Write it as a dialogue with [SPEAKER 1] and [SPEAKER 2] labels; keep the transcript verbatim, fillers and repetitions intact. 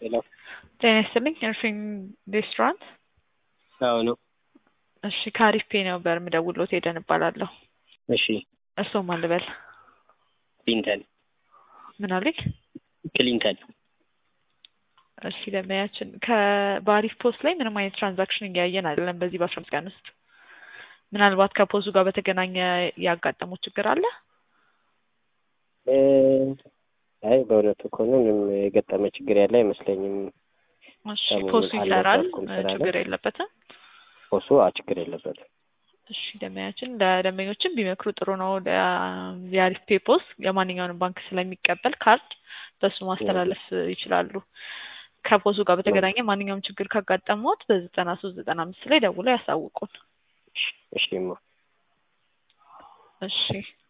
[SPEAKER 1] ሄሎ
[SPEAKER 2] ጤና ይስጥልኝ ኤርፊን ሬስቶራንት።
[SPEAKER 1] አዎ ነው።
[SPEAKER 2] እሺ ከአሪፍ ፔ ነበር የምደውልዎት ሄደን እባላለሁ።
[SPEAKER 1] እሺ
[SPEAKER 2] እርስዎ ማን ልበል?
[SPEAKER 1] ክሊንተን
[SPEAKER 2] ምን አሉኝ?
[SPEAKER 1] ክሊንተን
[SPEAKER 2] እሺ ደንበኛችን ከባሪፍ ፖስት ላይ ምንም አይነት ትራንዛክሽን እያየን አይደለም በዚህ በአስራ አምስት ቀን ውስጥ። ምናልባት ከፖዙ ጋር በተገናኘ ያጋጠመው ችግር አለ?
[SPEAKER 1] እ አይ በእውነቱ ከሆነ ምንም የገጠመ ችግር ያለ አይመስለኝም።
[SPEAKER 2] እሺ
[SPEAKER 1] ሰሞኑን
[SPEAKER 2] ፖሱ ይሰራል፣
[SPEAKER 1] አልነበርኩም ስላለ
[SPEAKER 2] ችግር የለበትም።
[SPEAKER 1] ፖሱ አ ችግር የለበትም።
[SPEAKER 2] እሺ ደንበኛችን ለደንበኞችም ቢመክሩ ጥሩ ነው። የአሪፍ ፔ ፖስ የማንኛውንም ባንክ ስለሚቀበል ካርድ በሱ ማስተላለፍ ይችላሉ። ከፖሱ ጋር በተገናኘ ማንኛውም ችግር ካጋጠመዎት በዘጠና ሶስት ዘጠና አምስት ላይ ደውለው ያሳውቁን።
[SPEAKER 1] እሺ እሺ ማ
[SPEAKER 2] እሺ